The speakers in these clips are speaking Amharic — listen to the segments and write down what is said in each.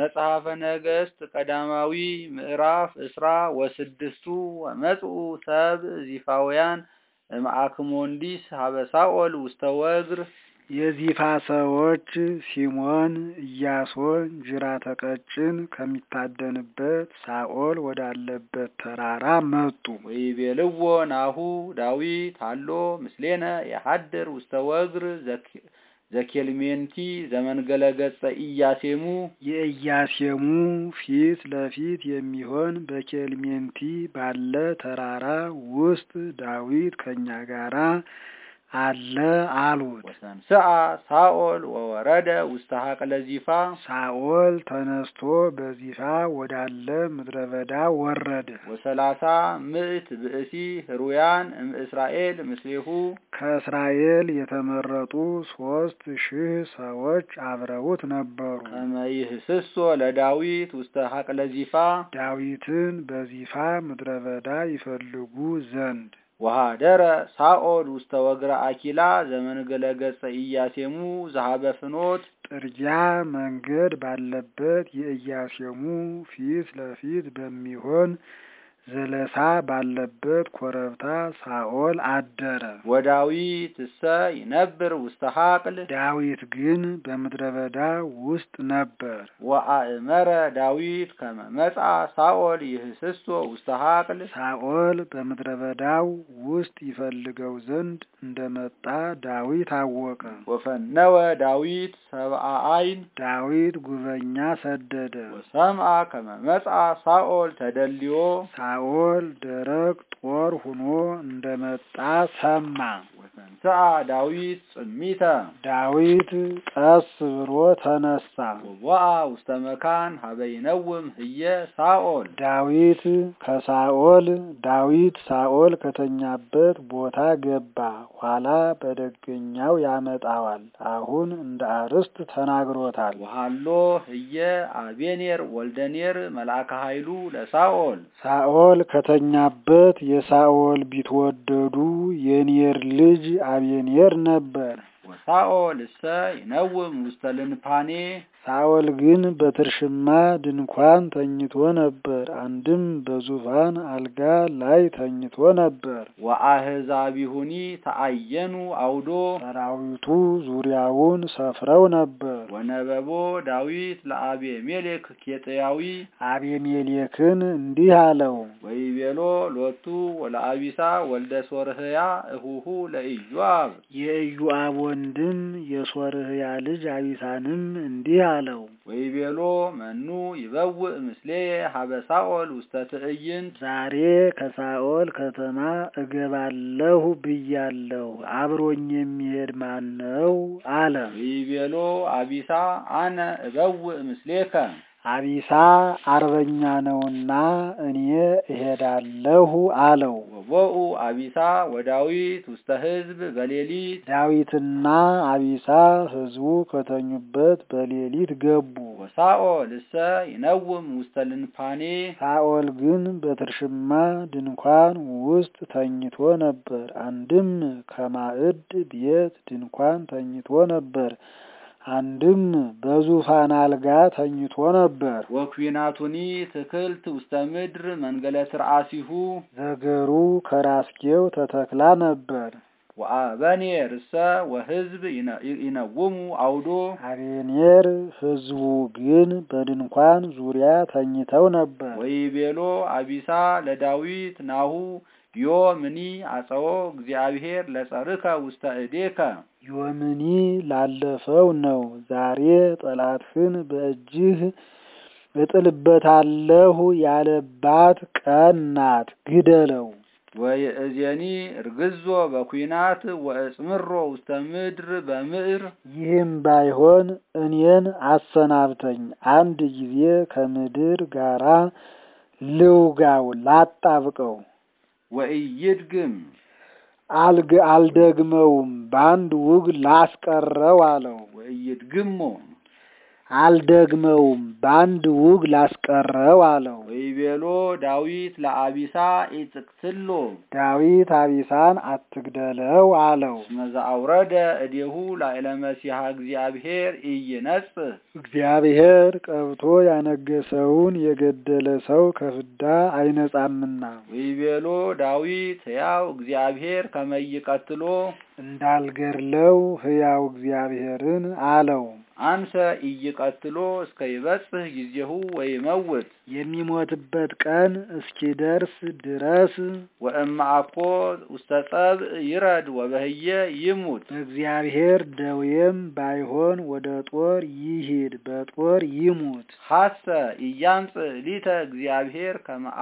መጽሐፈ ነገሥት ቀዳማዊ ምዕራፍ እስራ ወስድስቱ ወመጽኡ ሰብ ዚፋውያን እምአክሞንዲስ ሀበ ሳኦል ውስተ ወግር። የዚፋ ሰዎች ሲሞን ኢያሶን ጅራተ ቀጭን ከሚታደንበት ሳኦል ወዳለበት ተራራ መጡ። ወይቤልዎ ናሁ ዳዊት አሎ ምስሌነ የሐድር ውስተ ወግር ዘኬልሜንቲ ዘመንገለ ገጸ ኢያሴሙ። የኢያሴሙ ፊት ለፊት የሚሆን በኬልሜንቲ ባለ ተራራ ውስጥ ዳዊት ከኛ ጋራ አለ አሉት። ወሰንስአ ሳኦል ወወረደ ውስተ ሀቅለ ዚፋ። ሳኦል ተነስቶ በዚፋ ወዳለ ምድረ በዳ ወረደ። ወሰላሳ ምዕት ብእሲ ህሩያን እምእስራኤል ምስሌሁ። ከእስራኤል የተመረጡ 3000 ሰዎች አብረውት ነበሩ። ከመይህስሶ ለዳዊት ውስተ ሀቅለ ዚፋ። ዳዊትን በዚፋ ምድረ በዳ ይፈልጉ ዘንድ። ወሃደረ ሳኦል ውስተ ወግረ አኪላ ዘመንገለ ገጸ ኢያሴሙ ዘሀበ ፍኖት። ጥርጊያ መንገድ ባለበት የኢያሴሙ ፊት ለፊት በሚሆን ዘለሳ ባለበት ኮረብታ ሳኦል አደረ። ወዳዊት እሰ ይነብር ውስተ ሀቅል። ዳዊት ግን በምድረ በዳ ውስጥ ነበር። ወአእመረ ዳዊት ከመ መጽአ ሳኦል ይህስሶ ውስተ ሀቅል። ሳኦል በምድረ በዳው ውስጥ ይፈልገው ዘንድ እንደመጣ ዳዊት አወቀ። ወፈነወ ዳዊት ሰብአ አይን። ዳዊት ጉበኛ ሰደደ። ወሰምአ ከመ መጽአ ሳኦል ተደልዮ። ሳኦል ደረቅ ጦር ሆኖ እንደመጣ ሰማ። ወሰንስአ ዳዊት ጽሚተ። ዳዊት ቀስ ብሎ ተነሳ። ወወአ ውስተ መካን ሀበ ይነውም ህየ ሳኦል። ዳዊት ሳኦል ከተኛበት ቦታ ገባ። ኋላ በደገኛው ያመጣዋል። አሁን እንደ አርስት ተናግሮታል። ወሃሎ ህየ አቤኔር ወልደኔር መልአከ ኃይሉ ለሳኦል። ሳኦል ከተኛበት የሳኦል ቢትወደዱ የኔር ልጅ አቤኔር ነበር። ወሳኦል እሰ ይነውም ውስተ ልንፓኔ። ሳኦል ግን በትርሽማ ድንኳን ተኝቶ ነበር። አንድም በዙፋን አልጋ ላይ ተኝቶ ነበር። ወአህዛቢሁኒ ተአየኑ አውዶ። ሰራዊቱ ዙሪያውን ሰፍረው ነበር። ወነበቦ ዳዊት ለአቤሜሌክ ኬጥያዊ። አቤሜሌክን እንዲህ አለው። ወይቤሎ ሎቱ ወለአቢሳ ወልደ ሶርህያ እሁሁ ለኢዮአብ። የኢዮአብ ወንድም የሶርህያ ልጅ አቢሳንም እንዲህ አለው። ወይቤሎ መኑ ይበውእ ምስሌየ ሀበ ሳኦል ውስተ ትዕይንት። ዛሬ ከሳኦል ከተማ እገባለሁ ብያለሁ፣ አብሮኝ የሚሄድ ማን ነው አለ። ወይቤሎ አቢሳ አነ እበውእ ምስሌከ። አቢሳ አርበኛ ነውና እኔ እሄዳለሁ አለው። ወቦኡ አቢሳ ወዳዊት ውስተ ሕዝብ በሌሊት። ዳዊትና አቢሳ ሕዝቡ ከተኙበት በሌሊት ገቡ። ወሳኦል እሰ ይነውም ውስተ ልንፓኔ። ሳኦል ግን በትርሽማ ድንኳን ውስጥ ተኝቶ ነበር። አንድም ከማዕድ ቤት ድንኳን ተኝቶ ነበር፣ አንድም በዙፋን አልጋ ተኝቶ ነበር። ወኩናቱኒ ትክልት ውስተ ምድር መንገለ ትርአሲሁ። ዘገሩ ከራስጌው ተተክላ ነበር። ወአበኔር እሰ ወሕዝብ ይነውሙ አውዶ። አቤኔር ሕዝቡ ግን በድንኳን ዙሪያ ተኝተው ነበር። ወይቤሎ አቢሳ ለዳዊት ናሁ ዮምኒ አጸዎ እግዚአብሔር ለጸርከ ውስተ እዴከ። ዮምኒ ላለፈው ነው። ዛሬ ጠላትህን በእጅህ እጥልበታለሁ ያለባት ቀን ናት፣ ግደለው። ወይእዜኒ እርግዞ በኩናት ወእጽምሮ ውስተ ምድር በምዕር። ይህም ባይሆን እኔን አሰናብተኝ፣ አንድ ጊዜ ከምድር ጋራ ልውጋው ላጣብቀው። ወኢይድግም አልደግመውም፣ በአንድ ውግ ላስቀረው አለው። ወኢይድግሞ አልደግመውም በአንድ ውግ ላስቀረው አለው። ወይቤሎ ዳዊት ለአቢሳ ኢትቅትሎ ዳዊት አቢሳን አትግደለው አለው። መዛ አውረደ እዴሁ ላዕለ መሲሐ እግዚአብሔር ኢይነጽህ እግዚአብሔር ቀብቶ ያነገሰውን የገደለ ሰው ከፍዳ አይነጻምና። ወይቤሎ ዳዊት ሕያው እግዚአብሔር ከመ ይቀትሎ እንዳልገድለው ሕያው እግዚአብሔርን አለው። አንሰ ኢይቀትሎ እስከ ይበጽሕ ጊዜሁ ወይመውት የሚሞትበት ቀን እስኪደርስ ድረስ ወእምአኮ ውስተ ጸብእ ይረድ ወበህየ ይሙት በእግዚአብሔር ደዌም ባይሆን ወደ ጦር ይሂድ በጦር ይሙት። ሐሰ ኢያምጽእ ሊተ እግዚአብሔር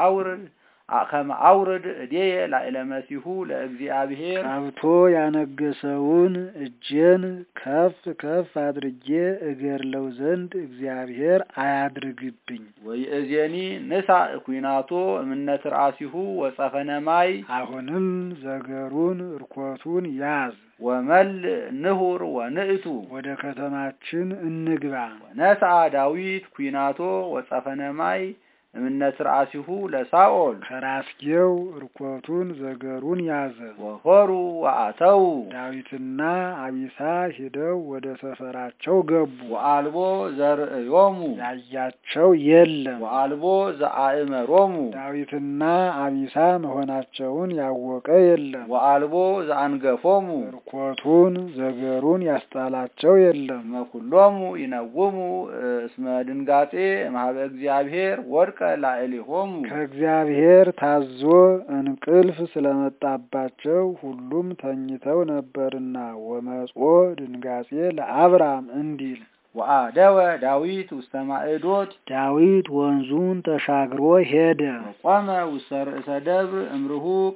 ከመ አውርድ እዴየ ላዕለ መሲሑ ለእግዚአብሔር ቀብቶ ያነገሰውን እጄን ከፍ ከፍ አድርጌ እገድለው ዘንድ እግዚአብሔር አያድርግብኝ። ወይእዜኒ ንሳእ ኩናቶ እምነ ትርአሲሁ ወጸፈነ ማይ አሁንም ዘገሩን እርኮቱን ያዝ ወመልእ ንሁር ወንእቱ ወደ ከተማችን እንግባ። ወነስአ ዳዊት ኩናቶ ወጸፈነ ማይ እምነ ትርአሲሁ ለሳኦል ከራስጌው እርኮቱን ዘገሩን ያዘ። ወሆሩ ወአተው ዳዊትና አቢሳ ሄደው ወደ ሰፈራቸው ገቡ። ወአልቦ ዘርእዮሙ ያያቸው የለም። ወአልቦ ዘአእመሮሙ ዳዊትና አቢሳ መሆናቸውን ያወቀ የለም። ወአልቦ ዘአንገፎሙ እርኮቱን ዘገሩን ያስጣላቸው የለም። መኩሎሙ ይነውሙ እስመ ድንጋጼ እምኀበ እግዚአብሔር ወድቀ ላዕሌሆሙ ከእግዚአብሔር ታዞ እንቅልፍ ስለመጣባቸው ሁሉም ተኝተው ነበርና። ወመጽኦ ድንጋጼ ለአብራም እንዲል ወአደወ ዳዊት ውስተ ማዕዶት ዳዊት ወንዙን ተሻግሮ ሄደ። ወቆመ ውስተ ርእሰ ደብር እምርሁቅ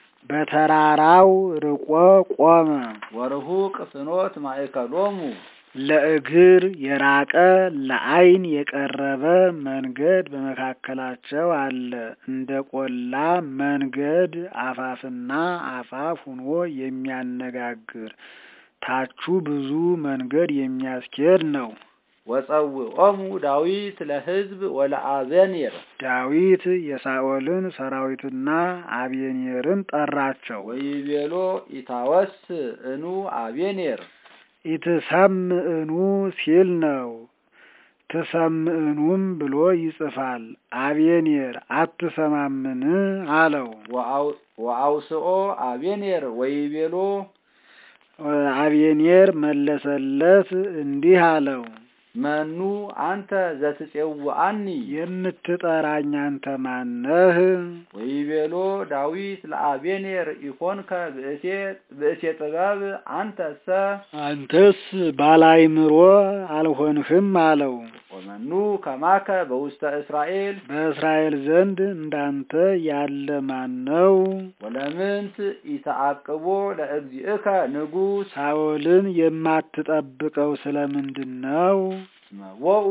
በተራራው ርቆ ቆመ። ወርሁቅ ፍኖት ማእከሎሙ ለእግር የራቀ ለዓይን የቀረበ መንገድ በመካከላቸው አለ። እንደ ቆላ መንገድ አፋፍና አፋፍ ሆኖ የሚያነጋግር ታቹ ብዙ መንገድ የሚያስኬድ ነው። ወጸውዖሙ ዳዊት ለሕዝብ ወለአበኔር ዳዊት የሳኦልን ሰራዊትና አቤኔርን ጠራቸው። ወይቤሎ ኢታወስ እኑ አቤኔር ኢትሰምዕኑ ሲል ነው። ትሰምዕኑም ብሎ ይጽፋል። አቤኔር አትሰማምን አለው። ወአውስኦ አቤኔር ወይቤሎ አቤኔር መለሰለት እንዲህ አለው። መኑ አንተ ዘትጼውዐኒ የምትጠራኝ አንተ ማነህ? ወይቤሎ ዳዊት ለአቤኔር ኢኮንከ ብእሴ ጥበብ አንተስ ባላይምሮ አልሆንህም አለው። ወመኑ ከማከ በውስተ እስራኤል በእስራኤል ዘንድ እንዳንተ ያለ ማነው? ወለምንት ኢተአቅቦ ለእግዚእከ ንጉሥ ሳኦልን የማትጠብቀው ስለምንድን ነው? እስመ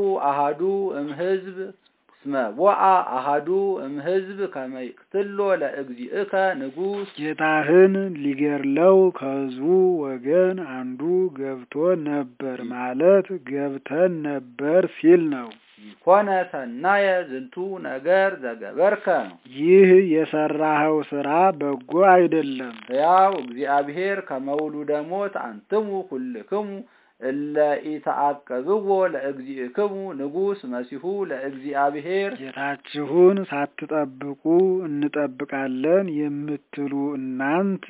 ወአ አሃዱ እምሕዝብ ከመ ይቅትሎ ለእግዚእከ ንጉሥ ጌታህን ሊገድለው ከሕዝቡ ወገን አንዱ ገብቶ ነበር ማለት ገብተን ነበር ሲል ነው። ይኮነ ሰናየ ዝንቱ ነገር ዘገበርከ ይህ የሰራኸው ስራ በጎ አይደለም። ሕያው እግዚአብሔር ከመውሉደ ሞት አንትሙ ኩልክሙ እለ ኢተአቀብዎ ለእግዚእክሙ ንጉሥ መሲሑ ለእግዚአብሔር ጌታችሁን ሳትጠብቁ እንጠብቃለን የምትሉ እናንት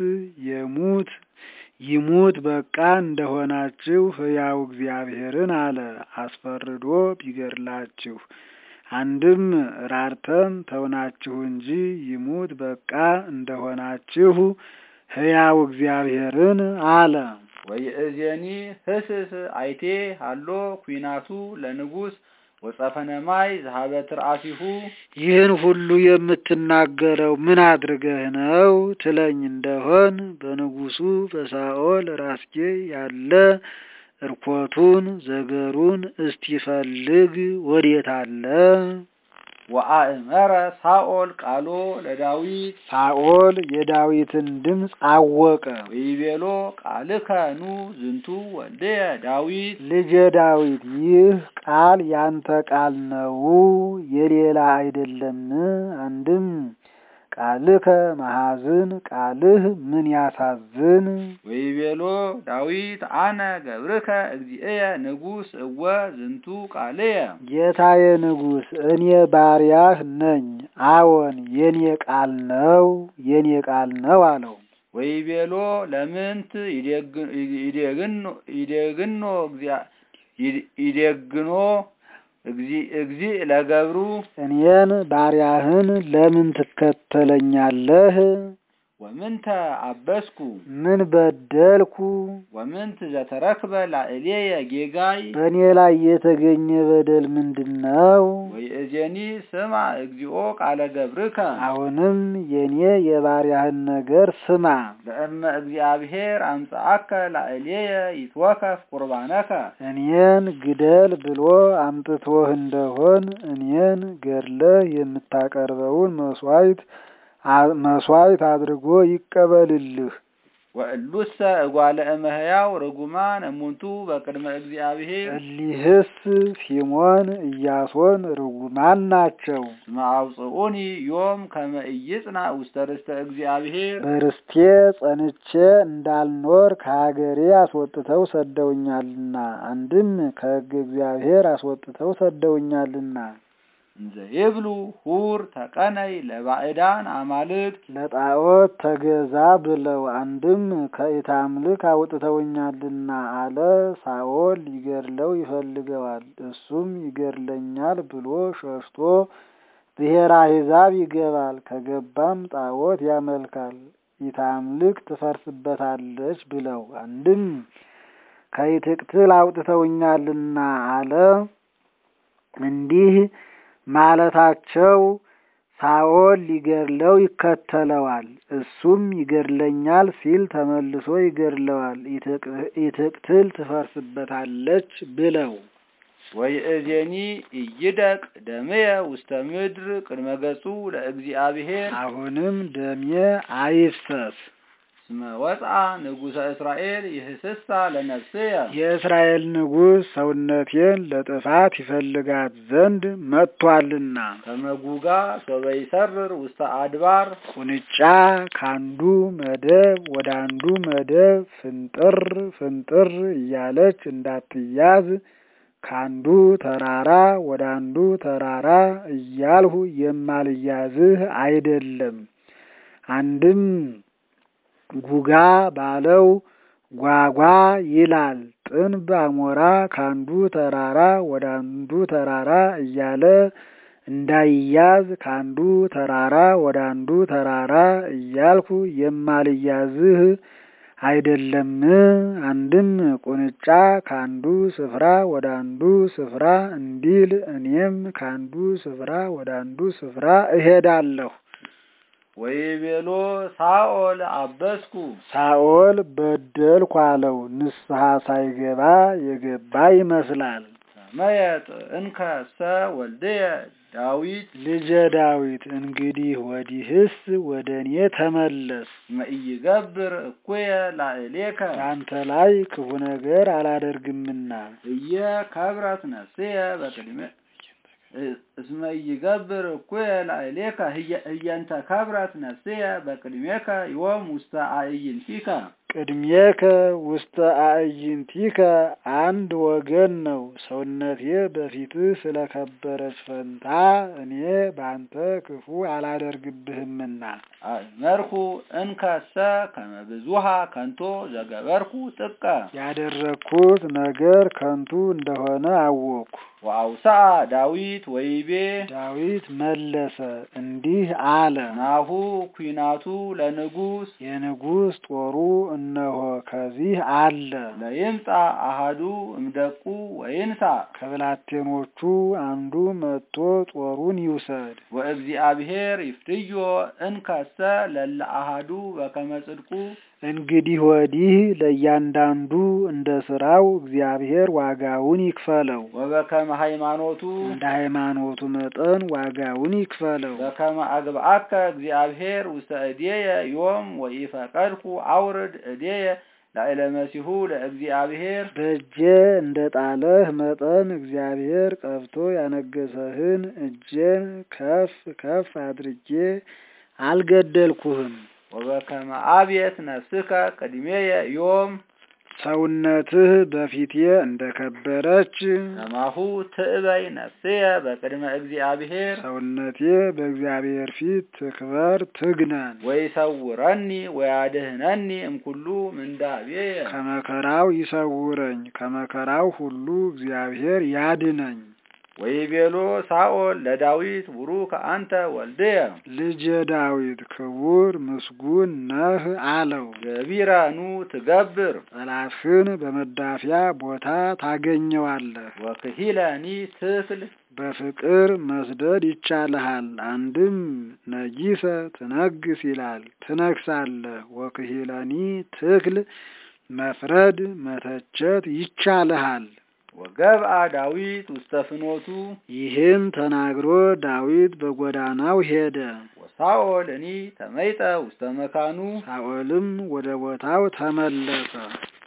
ይሙት በቃ እንደሆናችሁ ሕያው እግዚአብሔርን አለ አስፈርዶ ቢገድላችሁ። አንድም ራርተን ተውናችሁ እንጂ ይሙት በቃ እንደሆናችሁ ሕያው እግዚአብሔርን አለ። ወይእዜኒ ህስስ አይቴ ሃሎ ኩናቱ ለንጉሥ ወጸፈነ ማይ ዘሀበ ትርአሲሁ ይህን ሁሉ የምትናገረው ምን አድርገህ ነው ትለኝ እንደሆን በንጉሡ በሳኦል ራስጌ ያለ እርኮቱን ዘገሩን እስቲ ፈልግ ወዴት አለ? ወአእመረ ሳኦል ቃሎ ለዳዊት ሳኦል የዳዊትን ድምፅ አወቀ። ወይቤሎ ቃልከ ኑ ዝንቱ ወልድየ ዳዊት ልጄ ዳዊት ይህ ቃል ያንተ ቃል ነው የሌላ አይደለም። አንድም ቃልከ መሐዝን ቃልህ ምን ያሳዝን። ወይቤሎ ዳዊት አነ ገብርከ እግዚእየ ንጉሥ እወ ዝንቱ ቃልየ ጌታዬ ንጉሥ እኔ ባሪያህ ነኝ፣ አዎን የኔ ቃል ነው አለው። ወይቤሎ ለምንት ይደግኖ እግዚእ ለገብሩ እኔን ባሪያህን ለምን ትከተለኛለህ? ወምንተ አበስኩ ምን በደልኩ? ወምንት ዘተረክበ ላዕሌየ ጌጋይ በእኔ ላይ የተገኘ በደል ምንድነው? ወይእዜኒ ስማ እግዚኦ ቃለ ገብርከ አሁንም የኔ የባሪያህን ነገር ስማ። ለእመ እግዚአብሔር አምጽአከ ላዕሌየ ይትወከፍ ቁርባነከ እኔን ግደል ብሎ አምጥቶህ እንደሆን እኔን ገድለህ የምታቀርበውን መስዋዕት አድርጎ ይቀበልልህ። ወእሉሰ እጓለ እመሕያው ርጉማን እሙንቱ በቅድመ እግዚአብሔር እሊህስ ሲሞን ኢያሶን ርጉማን ናቸው። እስመ አውጽኡኒ ዮም ከመ ኢይጽና ውስተ ርስተ እግዚአብሔር በርስቴ ጸንቼ እንዳልኖር ከሀገሬ አስወጥተው ሰደውኛልና። አንድም ከሕግ እግዚአብሔር አስወጥተው ሰደውኛልና። እንዘ ይብሉ ሁር ተቀነይ ለባዕዳን አማልክት ለጣዖት ተገዛ ብለው አንድም ከኢታምልክ አውጥተውኛልና አለ። ሳኦል ሊገድለው ይፈልገዋል። እሱም ይገድለኛል ብሎ ሸሽቶ ብሔረ አሕዛብ ይገባል። ከገባም ጣዖት ያመልካል። ኢታምልክ ትፈርስበታለች ብለው አንድም ከይትቅትል አውጥተውኛልና አለ። እንዲህ ማለታቸው ሳኦል ሊገድለው ይከተለዋል። እሱም ይገድለኛል ሲል ተመልሶ ይገድለዋል። ኢትቅትል ትፈርስበታለች ብለው ወይእዜኒ ኢይደቅ ደምየ ውስተ ምድር ቅድመ ገጹ ለእግዚአብሔር አሁንም ደሜ አይፍሰስ። እስመ ወፅአ ንጉሠ እስራኤል ይህስሳ ለነፍስየ የእስራኤል ንጉሥ ሰውነቴን ለጥፋት ይፈልጋት ዘንድ መጥቷልና። ከመጉጋ ሶበ ይሰርር ውስተ አድባር ቁንጫ ካንዱ መደብ ወደ አንዱ መደብ ፍንጥር እያለች እንዳትያዝ ካንዱ ተራራ ወደ አንዱ ተራራ እያልሁ የማልያዝህ አይደለም። አንድም ጉጋ ባለው ጓጓ ይላል። ጥንብ አሞራ ካንዱ ተራራ ወደ አንዱ ተራራ እያለ እንዳይያዝ ካንዱ ተራራ ወደ አንዱ ተራራ እያልኩ የማልያዝህ አይደለም። አንድም ቁንጫ ካንዱ ስፍራ ወደ አንዱ ስፍራ እንዲል እኔም ካንዱ ስፍራ ወደ አንዱ ስፍራ እሄዳለሁ። ወይቤሎ ሳኦል አበስኩ ሳኦል በደልኩ አለው። ንስሐ ሳይገባ የገባ ይመስላል። ሰመየጥ እንከሰ ወልድየ ዳዊት ልጄ ዳዊት እንግዲህ ወዲህስ ወደ እኔ ተመለስ። መኢይገብር እኩየ ላዕሌከ በአንተ ላይ ክፉ ነገር አላደርግምና። ከብረት ነፍስየ በቅድመ እስመ ኢይገብር እኩየ ላዕሌከ ህየንተ ከብረት ነፍስየ በቅድሜከ ዮም ውስተ አዕይንቲከ ቅድሜከ ውስተ አዕይንቲከ አንድ ወገን ነው። ሰውነቴ በፊትህ ስለከበረች ፈንታ እኔ በአንተ ክፉ አላደርግብህምና። አእመርኩ እንከሰ ከመ ብዙኃ ከንቶ ዘገበርኩ ጥቀ ያደረግኩት ነገር ከንቱ እንደሆነ አወቅኩ። ወአውስአ ዳዊት ወይቤ ዳዊት መለሰ እንዲህ አለ። ናሁ ኩናቱ ለንጉሥ የንጉሥ ጦሩ እነሆ ከዚህ አለ። ለይምጣ አሃዱ እምደቁ ወይንሳ ከብላቴኖቹ አንዱ መጥቶ ጦሩን ይውሰድ። ወእግዚአብሔር ይፍትዮ እንከሰ ለለ አሃዱ በከመ ጽድቁ እንግዲህ ወዲህ ለእያንዳንዱ እንደ ስራው እግዚአብሔር ዋጋውን ይክፈለው። ወበከመ ሃይማኖቱ እንደ ሃይማኖቱ መጠን ዋጋውን ይክፈለው። በከመ አግብአከ እግዚአብሔር ውስተ እዴየ ዮም ወኢፈቀድኩ አውርድ እዴየ ላዕለ መሲሁ ለእግዚአብሔር በእጄ እንደ ጣለህ መጠን እግዚአብሔር ቀብቶ ያነገሰህን እጄን ከፍ ከፍ አድርጌ አልገደልኩህም። ወበከመ አብየት ነፍስከ ቅድሜየ ዮም ሰውነትህ በፊቴ እንደከበረች ከማሁ ትእበይ ነፍስየ በቅድመ እግዚአብሔር ሰውነቴ በእግዚአብሔር ፊት ትክበር ትግነን። ወይሰውረኒ ወያድህነኒ እምኩሉ ምንዳቤየ ከመከራው ይሰውረኝ ከመከራው ሁሉ እግዚአብሔር ያድነኝ። ወይቤሎ ሳኦል ለዳዊት ቡሩክ አንተ ወልድየ ልጄ ዳዊት ክቡር ምስጉን ነህ አለው። ገቢረኑ ትገብር ጠላትህን በመዳፊያ ቦታ ታገኘዋለህ። ወክሂለኒ ትክል በፍቅር መስደድ ይቻልሃል። አንድም ነጊሰ ትነግስ ይላል ትነግሳለህ። ወክሂለኒ ትክል መፍረድ መተቸት ይቻልሃል። ወገብአ ዳዊት ውስተ ፍኖቱ ይህን ተናግሮ ዳዊት በጎዳናው ሄደ። ወሳኦልኒ ተመይጠ ውስተ መካኑ ሳኦልም ወደ ቦታው ተመለሰ።